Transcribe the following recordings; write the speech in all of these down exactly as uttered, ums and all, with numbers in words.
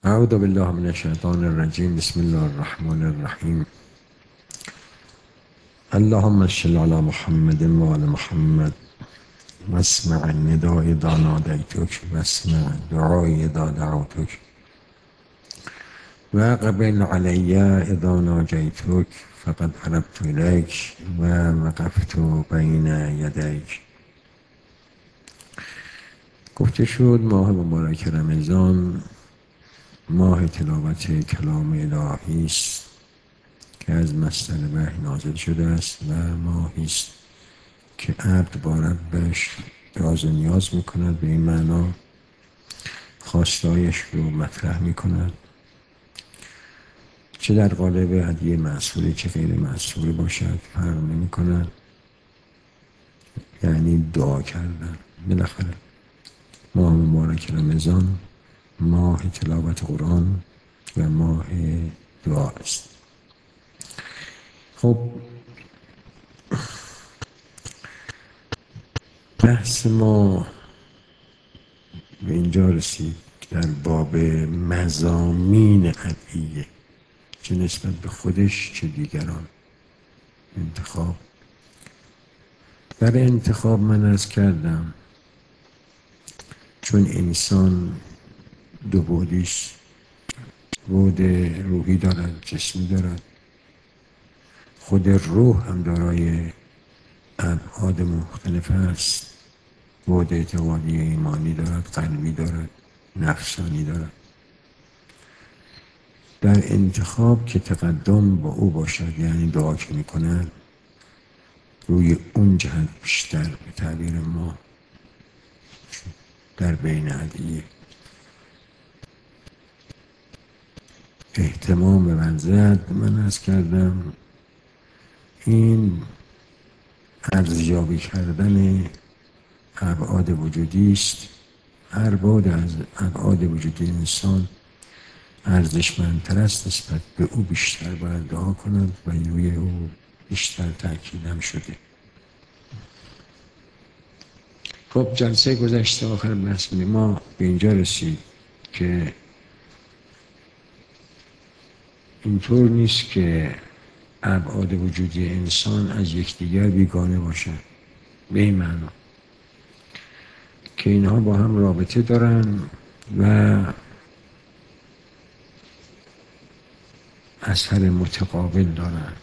أعوذ بالله من الشيطان الرجيم. بسم الله الرحمن الرحيم. اللهم صل على محمد وعلى محمد واسمع النداء إذا ناديتك واسمع دعائي إذا دعوتك وأقبل علي إذا ناجيتك فقد قربت إليك ووقفت بين يديك. گفته شد ماه مبارک رمضان ماه تلاوت کلام الهی است که از مصدر وحی نازل شده است و ماهی است که عبد با ربش راز و نیاز میکند، به این معنا خواستایش رو مطرح میکند، چه در قالب هدیه معصوری چه غیر معصوری باشد فرق نمیکند، یعنی دعا کردن. بالاخره ماه مبارک رمضان ماه تلاوت قرآن و ماه دعا است. خب بحث ما به اینجا رسید در باب مضامین ادعیه، چه نسبت به خودش چه دیگران. انتخاب. برای انتخاب من عرض کردم چون انسان دو بعدی است، بعد روحی دارد جسمی دارد. خود روح هم دارای ابعاد مختلف است، بعد اعتقادی ایمانی دارد، قلبی دارد، نفسانی دارد. در انتخاب که تقدم با او باشد، یعنی دعا که می کند روی اون جهت بیشتر به تعبیر ما در بین ادعیه اهتمام به منزد. من عرض کردم این ارزیابی کردن ابعاد وجودی است. هر بعد از ابعاد وجودی انسان ارزشمندتر است، نسبت به او بیشتر باید دعا کند و روی او بیشتر تأکید هم شده. خب جلسه گذشته آخر بحث ما به اینجا رسید که اینطور نیست که ابعاد وجودی انسان از یکدیگر بیگانه باشند، به این معنا که اینها با هم رابطه دارن و اثر متقابل دارن.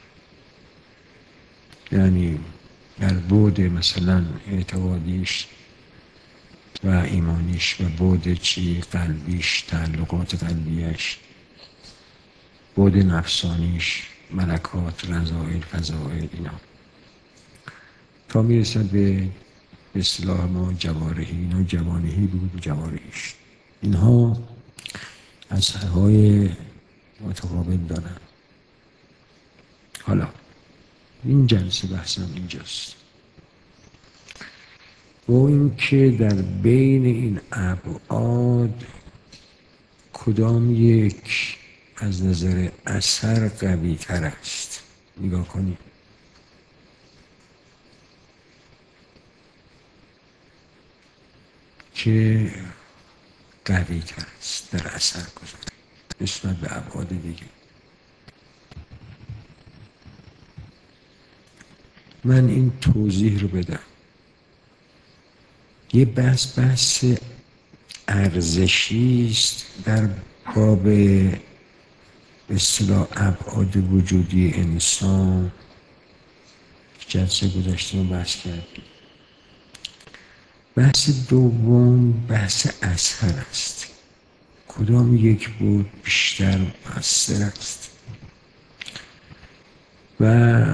یعنی در بعد مثلا اعتقادیش و ایمانیش و بعد چی قلبیش، تعلقات قلبیش، بعد نفسانیش، ملکات، رذائل، فضائل، اینا تا میرسد به اصطلاح ما جوارحی. اینا جوانحی بود و جوارحیش. اینها اثرهای متقابل دارن. حالا این جلسه بحثم اینجاست، با اینکه در بین این ابعاد کدام یک از نظر اثر قوی تر است. نگاه کنید. که قوی تر است در اثر گذاری نسبت به ابعاد دیگه. من این توضیح رو بدم. یه بحث بحث ارزشی است در باب به اصطلاح ابعاد وجودی انسان. جلسه گذشته رو بحث کردیم. بحث دوم بحث اثر است. کدام یک بود بیشتر مؤثر است و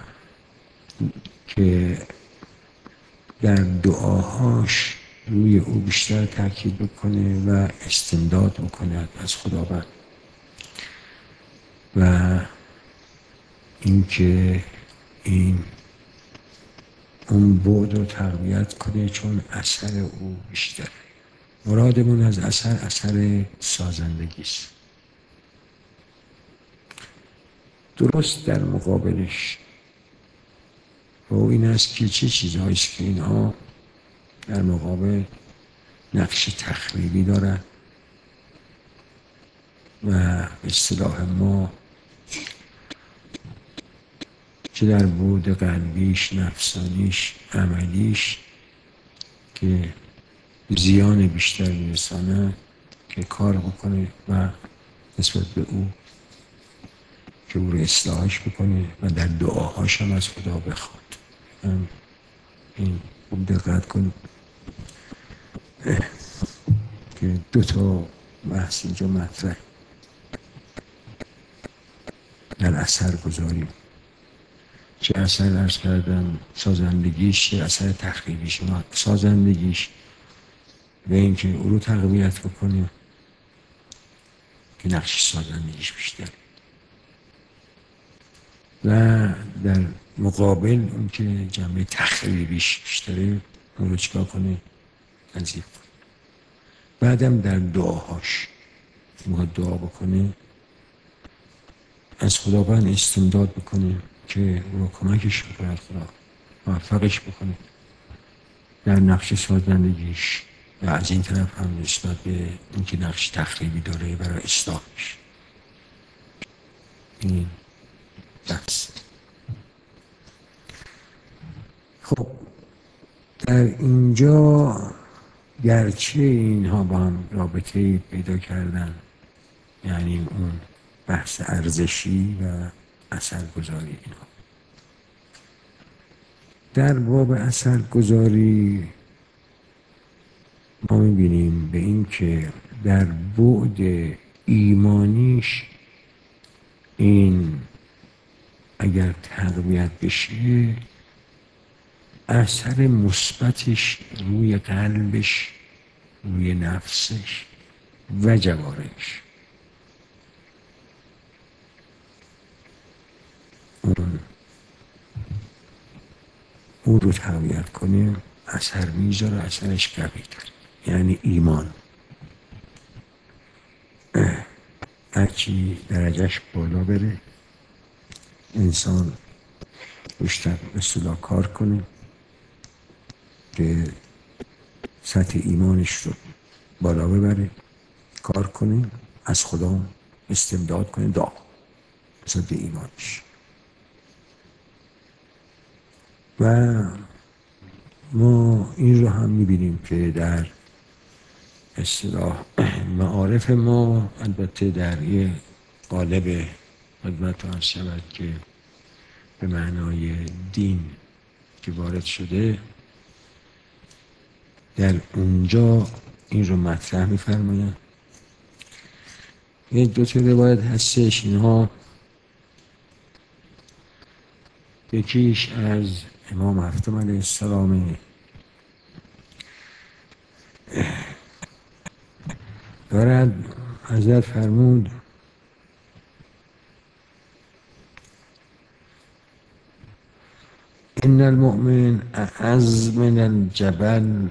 که در دعاهاش روی او بیشتر تاکید بکنه و استمداد بکنه از خداوند و اینکه این اون بعد رو تقویت کنه چون اثر او بیشتر. مرادمون از اثر اثر سازندگی است. درست در مقابلش و این است که چه چیزهایی است که اینها در مقابل نقش تخریبی دارن و به اصطلاح ما چه در بعد قلبیش، نفسانیش، عملیش که زیان بیشتر میرسانه که کار بکنه و نسبت به او که او رو اصلاحش بکنه و در دعاهاش هم از خدا بخواد. هم این خوب دقت کنید که دو تا بحث اینجا مطرح در اثر گذاریم، چه اثر ارز کردم سازندگیش، چه اثر تخریبیش. سازندگیش به اینکه او رو تقویت بکنه که نقش سازندگیش بیشتر، و در مقابل اون که جنبه تخریبیش بیشتره اون رو چیکار کنه؟ تنظیف کنه. بعدم در دعاهاش میخواد دعا بکنه از خداوند استمداد بکنه که او رو کمکش بکنه، خدا موفقش بکنه در نقش سازندگیش، و از این طرف هم نسبت به اینکه نقش تخریبی داره برای اصلاحش. این بس. خب در اینجا گرچه اینها با هم رابطه پیدا کردن، یعنی اون بحث ارزشی و اثرگذاری اینها، در باب اثرگذاری ما میبینیم به این که در بعد ایمانیش این اگر تقویت بشه اثر مثبتش روی قلبش، روی نفسش و جوارحش، اون اون رو تقویت کنه اثر میذاره، اثرش قوی داره. یعنی ایمان هرچی درجهش بالا بره انسان بیشتر به اصطلاح کار کنه که سطح ایمانش رو بالا ببره، کار کنه، از خدا استمداد کنه، دعا سطح ایمانش. و ما این رو هم میبینیم که در اصطلاح معارف ما، البته در یه قالب خدمت عرض شود که به معنای دین که وارد شده، در اونجا این رو مطرح می‌فرمایند. یه دو تا روایت هستش، اینها یکیش از امام هفتم علیه السلام دارد، حضرت فرمود ان المؤمن اعز من الجبل،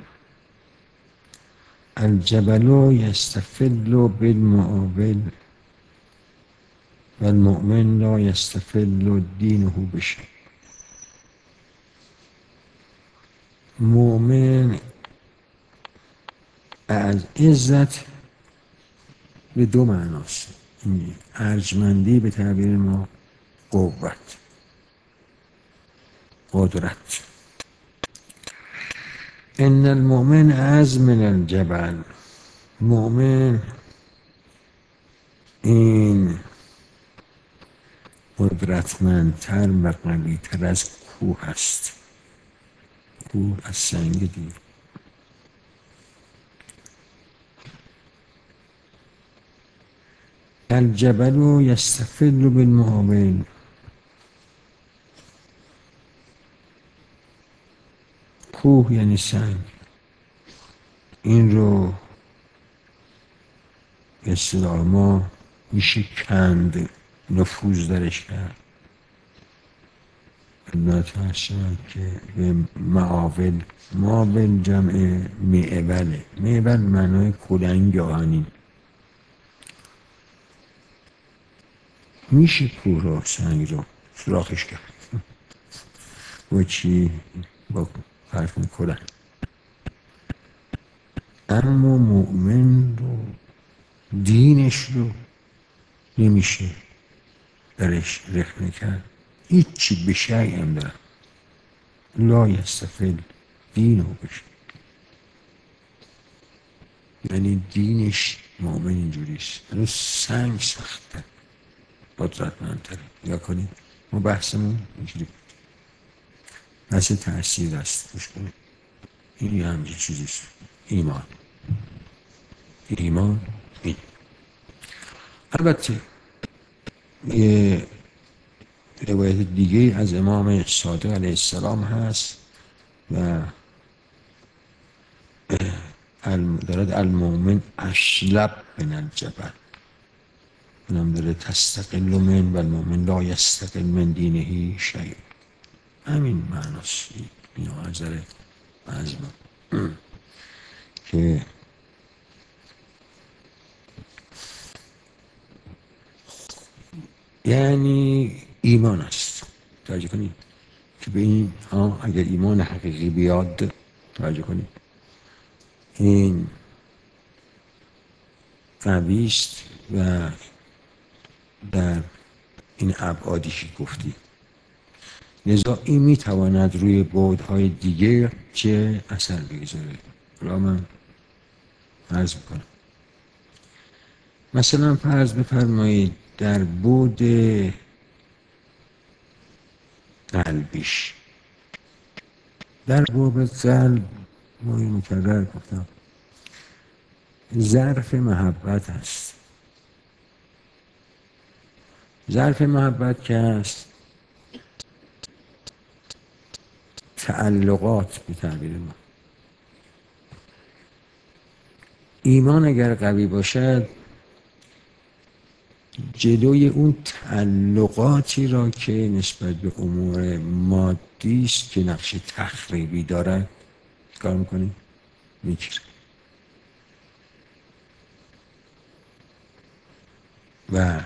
الجبل یستفل بالمعاول و المؤمن لا یستفل دینه بشه. مؤمن از عزت به دو معناست، ارجمندی به تعبیر ما قوت، قدرت. ان المؤمن اعز من الجبل، مؤمن این قدرتمندتر و قویتر از کوه است. کوه از سنگ دور. الجبل یستفل بالمعاول، کوه یعنی سنگ، این رو به اصطلاح ما میشه کند، نفوذ درش کرد. خدمت عرض شود که به معاول، معاول جمع معوله، معول معنای کلنگ آهنین. میشه کوه رو، سنگ رو سوراخش کرد با چی؟ با حرف کلنگ. اما مؤمن رو، دینش رو نمیشه درش رخنه کرد. هیچی به شیء هم دارم لا یستقل دینو بشه، یعنی دینش مؤمن اینجوریست. هنوز سنگ سخته قدرتمندتره. یا کنید ما بحثمون اینجوری بحث تأثیر است. گوش کنید، این یه همچین چیزیست. ایمان ایمان این البته یه روایت دیگه از امام صادق علیه السلام هست و دارد المؤمن اشلب من الجبل، اونم داره تستقل من و المؤمن لا یستقل من دینه شیء. همین معناست این نظر مظلوم که یعنی ایمان است. توجه کنید که به این ها اگر ایمان حقیقی بیاد، توجه کنید این قویست و در این ابعادی که گفتی، لذا این میتواند روی بعدهای دیگه چه اثر بگذاره. حالا من فرض میکنم، مثلا فرض بفرمایید در بعد قلبیش، در باب قلب ما این مکرر گفتم ظرف محبت هست. ظرف محبت که هست تعلقات به تعبیر ما. ایمان اگر قوی باشد جلوی اون تعلقاتی را که نسبت به امور مادی است که نقش تخریبی دارد کار میکنه میگیره و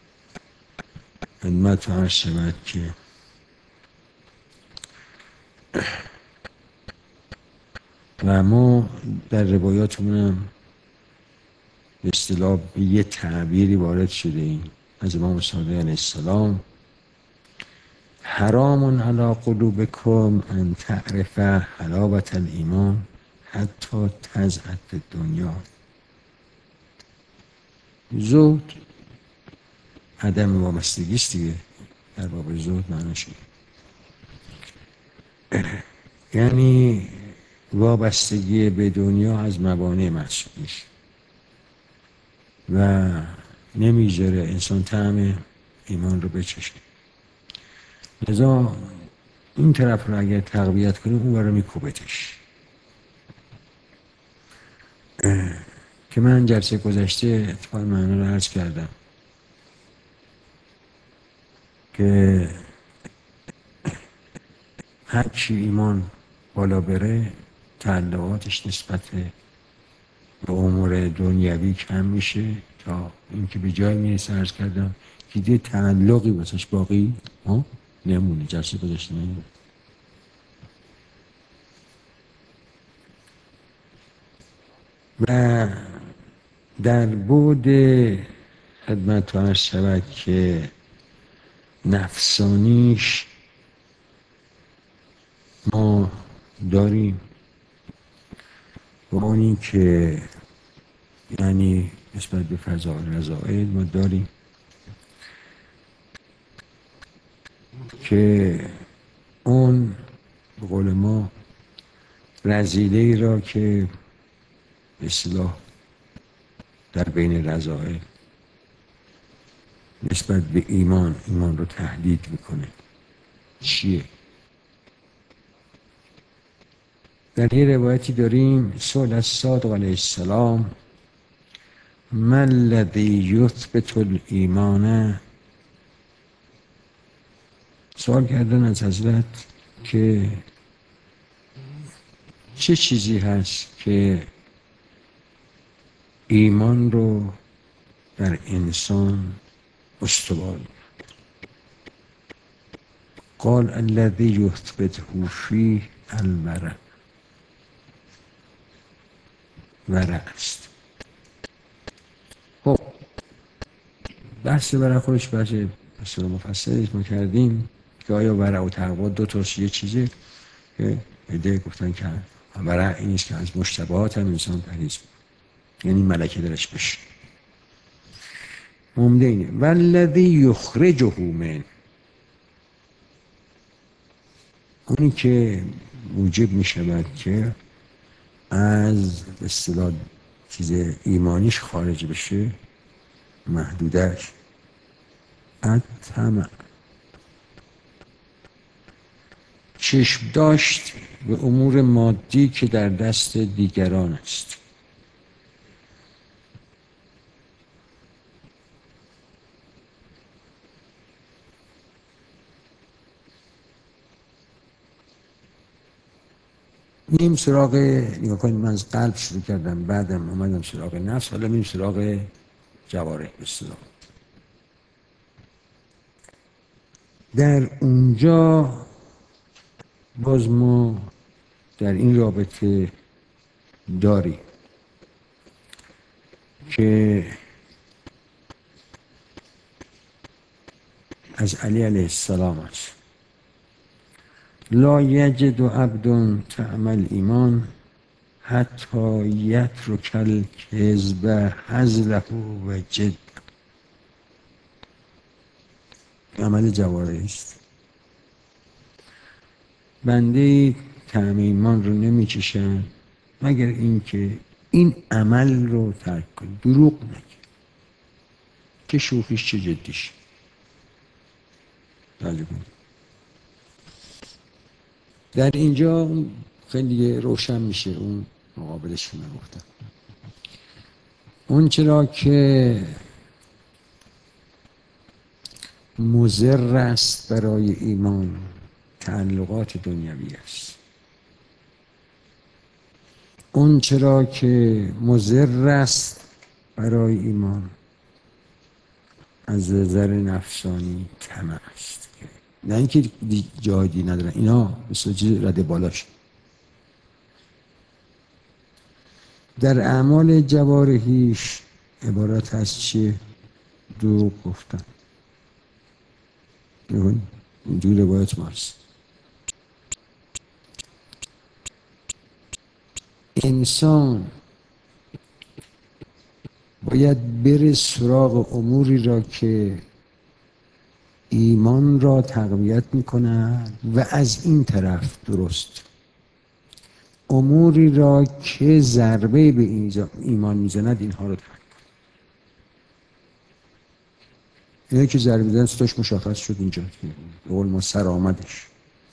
خدمت عرض شود که و ما در روایاتمون هم به اصطلاح به یه تعبیری وارد شده ایم از امام صادق علیه السلام: حرام علی قلوبکم ان تعرف حلاوة الایمان حتی تزهد فی الدنیا. زهد عدم وابستگی است دیگه، در باب زهد معناش یعنی وابستگی به دنیا از موانع محسوب میشه و نمیذاره انسان طعم ایمان رو بچشه. لذا این طرف رو اگر تقویت کنیم اون رو میکوبتش. که من جلسه گذشته اتفاق معنا رو عرض کردم که هر چی ایمان بالا بره تعلقاتش نسبت به امور دنیوی کم میشه تا اینکه به جای میرسه عرض کردم که دیگه تعلقی واسش باقی ها نمونه. جلسه گذشته نمونه. و در بود خدمت تو عرض شود که نفسانیش ما داریم و اونی که یعنی نسبت به فضائل رضائل ما داریم که اون به قول ما رذیله ای را که به اصطلاح در بین رذائل نسبت به ایمان ایمان رو تهدید میکنه. چیه؟ در یه روایتی داریم سئل الصادق علیه السلام: ما الذی یثبت الایمان؟ سوال کردن از حضرت که چه چیزی هست که ایمان رو در انسان استوار؟ قال الذی یثبته فیه الورع. ورع است. خب بحث برای خودش بحث بسیار مفصلیش ما کردیم که آیا ورع و تقوا دو تاش یه چیزه که ایده گفتن که ورع این است که از مشتبهات هم انسان پرهیز کنه، یعنی ملکه درش بشه. عمده اینه والذی یخرجه من، اونی که موجب می شود که از به اصطلاح چیز ایمانیش خارج بشه، محدودش الطمع، چشم داشت به امور مادی که در دست دیگران است. میریم سراغ، نگاه کنید من از قلب شروع کردم بعدم اومدم سراغ نفس، حالا میریم سراغ جوارح به اصطلاح. در اونجا باز ما در این رابطه داریم که از علی علیه السلام است: لا یجد عبد طعم الایمان حتی یترک الکذب هزله و جد. عمل جوارح است. بنده طعم ایمان رو نمیچشن مگر اینکه این عمل رو ترک کنه، دروغ نگه، که شوخیش چه جدیش. در اینجا خیلی روشن میشه اون مقابلش که من گفتم. اون چرا که مضر است برای ایمان تعلقات دنیوی است. اون چرا که مضر است برای ایمان از نظر نفسانی طمع است، نه اینکه جهادی ندارن، اینا مثل چیز رده بالاش. در اعمال جوارحیش عبارت از چیه؟ دروغ گفتن. اینجور روایت ماست. انسان باید بره سراغ اموری را که ایمان را تقویت میکنه و از این طرف درست اموری را که ضربه به ایمان میزند اینها رو ترک کنه. اینه که ضربه میزند ستاش مشخص شد اینجا به قول ما سر آمدش.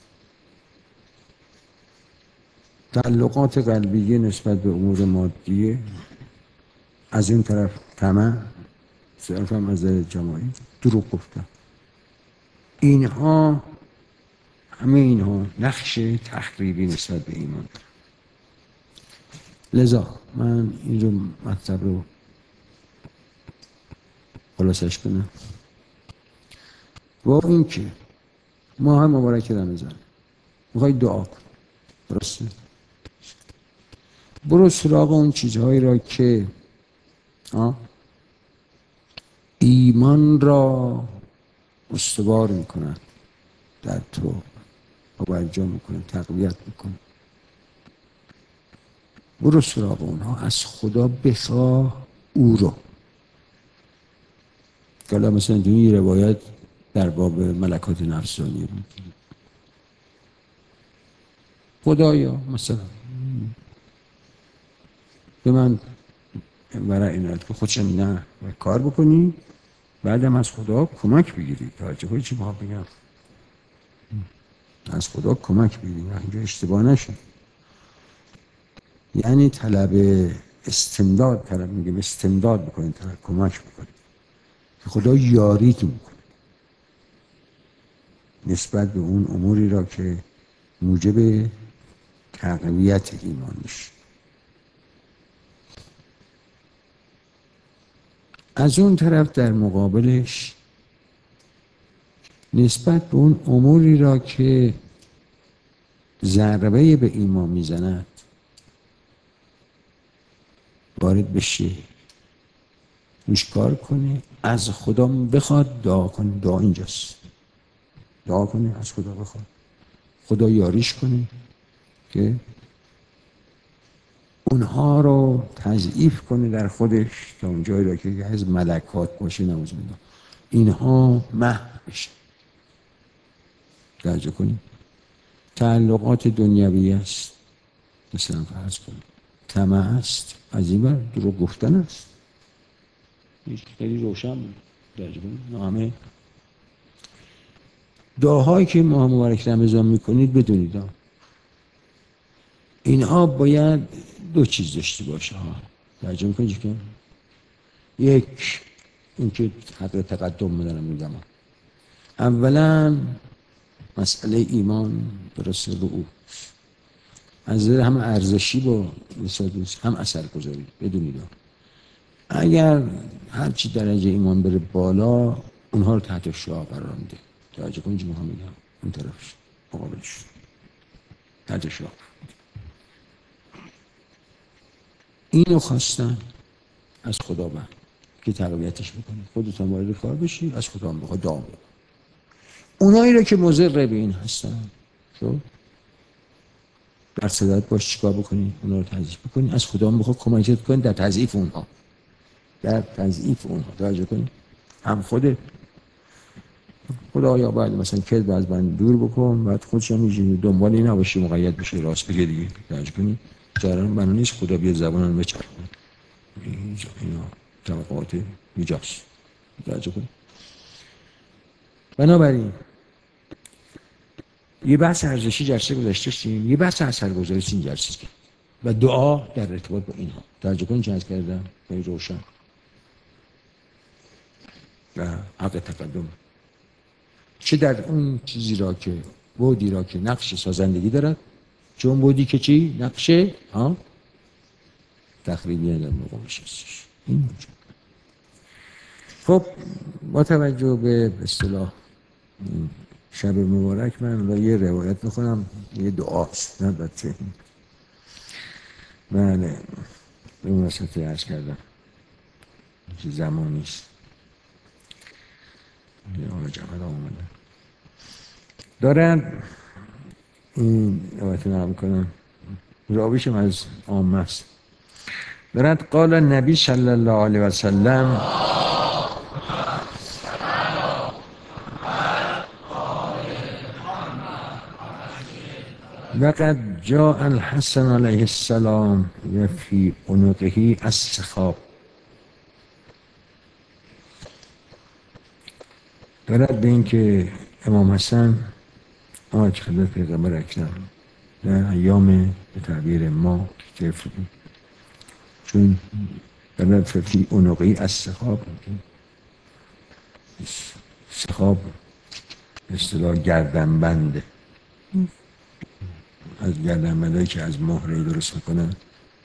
تعلقات قلبیه نسبت به امور مادیه، از این طرف طمع، صرف هم از جماعی دروغ گفتن. اینها همه اینها نقش تخریبی نسبت به ایمان. لذا من این رو مطلب رو خلاصش کنم با این که ما هم مبارک رمضان میخوای دعا کن، درسته؟ برو سراغ اون چیزهایی را که آه ایمان را استوار میکنن، در تو توجه میکنن، تقویت میکنن. برو سراغ اونها، از خدا بخواه او رو. که حالا مثلا در این روایت در باب ملکات نفسانی بود. خدایا مثلا به من برای اینات که خودشم نه کار بکنی، بعدم از خدا کمک بگیری. توجه کنی چی باید بگم؟ از خدا کمک بگیری، اینجا اشتباه نشه. یعنی طلب استمداد، طلب میگم استمداد بکنی، طلب کمک بکنی که خدا یاریت میکنه نسبت به اون اموری را که موجب تقویت ایمان میشه. از اون طرف در مقابلش نسبت به اون اموری را که ضربه به ایمان میزند وارد بشه، روش کار کنه از خدا بخواد دعا کنی. دعا اینجاست. دعا کنی از خدا بخواد، خدا یاریش کنی که اونها رو تضعیف کنه در خودش تا اون جایی را که از ملکات باشه، نعوذ بالله اینها محو بشه. درجه کنی تعلقات دنیوی است، مثلا فرض کنی طمع است، از این بر دروغ گفتن است. خیلی روشن بود. درجه کنی همه دعاهایی که ماه مبارک رمضان میکنید بدونید اینها باید دو چیز داشته باشه ها. درجه میکنید که یک اینکه حق تقدم میدارم میگم، اولا مسئله ایمان درست رو او از هم ارزشی با هم اثر گذاری بدونید. اگر هرچی درجه ایمان بره بالا اونها رو تحت شعاع قرار میده. توجه کنید چی میخوام بگم، اون طرفش مقابلش تحت شعاع. اینو خواستن از خدا بند که تقویتش بکنی، خودتان وارد کار بشی، از خدا هم بخواد دعا بکن. اونایی رو که مضر به این هستن شو در صدت باش چیکار بکنی، اونا رو تضعیف بکنی، از خدا هم بخواد کمکت کنی در تضعیف اونها، در تضعیف اونها. توجه کنی هم خود خدایا بعد مثلا کذب از من دور بکن، بعد خودش هم میشه دنبال این نباشی مقید بشه راست بگه دیگه. توجه کنی جاران بنا نیست خدا بیاد زبانم بچرخونه. اینا طبقات ایجاست. توجه کنی. بنابراین یه بحث ارزشی جلسه گذاشته شیم، یه بحث اثرگذاری این جلسه کرد و دعا در ارتباط با اینها. توجه کنید چه عرض کردم خیلی روشن و حق تقدم چه در اون چیزی را که بودی را که نقش سازندگی دارد، چون بودی که چی نقش ها تخریبی در مقامش هستش. این موجود. خب با توجه به اصطلاح شب مبارک من را یه روایت میخونم، یه دعاست نه بچه. بله اون وسط عرض کردم که زمان نیست. یه آقا جمعه آمده دارن این روایت رو نقل کنم، راویشم از عامه است. دارد قال نبی صلی الله علیه و سلم وقد جاء الحسن علیه السلام و فی عنقه السخاب. دارد به این که امام حسن آمد خدمت پیغمبر اکرم در ایام به تعبیر ما طفل بود، چون دارد فی عنقه السخاب، سخاب اصطلاح گردنبنده، از گردنبندهایی که از مهره درست میکنن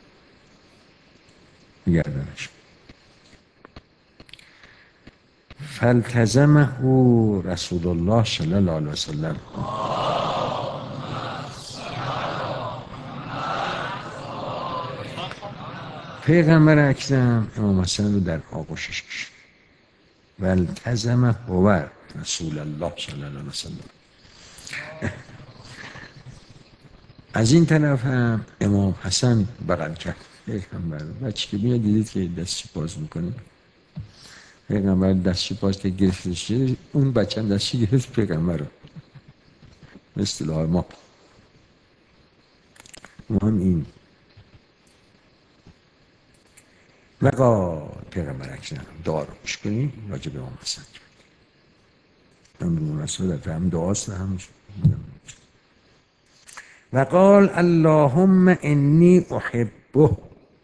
گردنش. فالتزمه رسول الله صلی الله علیه وسلم. پیغمبر اکرم امام حسن رو در آغوشش کشید. والتزمه هو رسول الله صلی الله علیه وسلم. از این طرف هم امام حسن بغل کرد پیغمبر. بچه که میاد دیدید که دستش باز میکنه، پیغمبر دستش باز که گرفتش، اون بچه هم دستش گرفت پیغمبر رو. اصطلاح ما ما هم این وقا پیغمبر اکرم دعا رو گوش کنیم راجع به امام حسن کرد. من به مناسبت هم دعاست هم وقال اللهم انی احبه.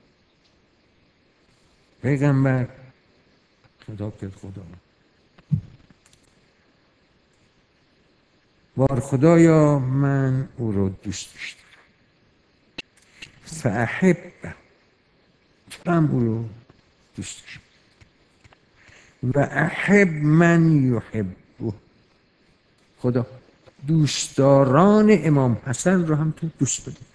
پیغمبر خطاب کرد خدا بار خدایا من او رو دوست داشتم، فاحبه هم او رو دوست داشتم و احب من یحبه. خدا دوستداران امام حسن رو هم تو دوست بدید.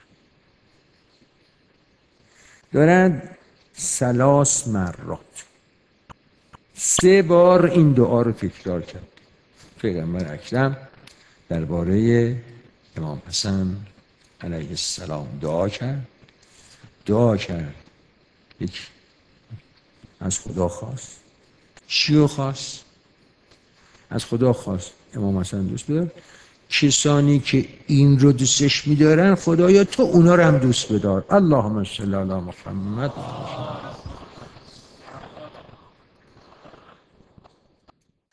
دارد سلاس مرات سه بار این دعا رو تکرار کرد. پیغمبر اکرم درباره امام حسن علیه السلام دعا کرد دعا کرد یک از خدا خواست. چیو خواست؟ از خدا خواست امام حسن دوست بدار. کسانی که این رو دوستش می‌دارن خدایا تو اونا رو هم دوست بدار. اللهم صل علی محمد.